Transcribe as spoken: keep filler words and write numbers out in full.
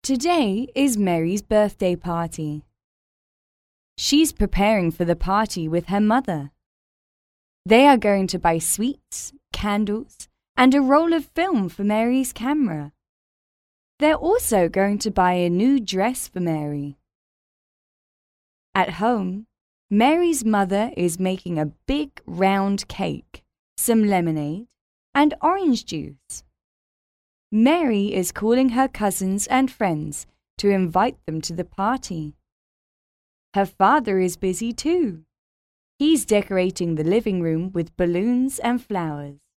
Today is Mary's birthday party. She's preparing for the party with her mother. They are going to buy sweets, candles, and a roll of film for Mary's camera. They're also going to buy a new dress for Mary. At home, Mary's mother is making a big round cake, some lemonade, and orange juice. Mary is calling her cousins and friends to invite them to the party. Her father is busy too. He's decorating the living room with balloons and flowers.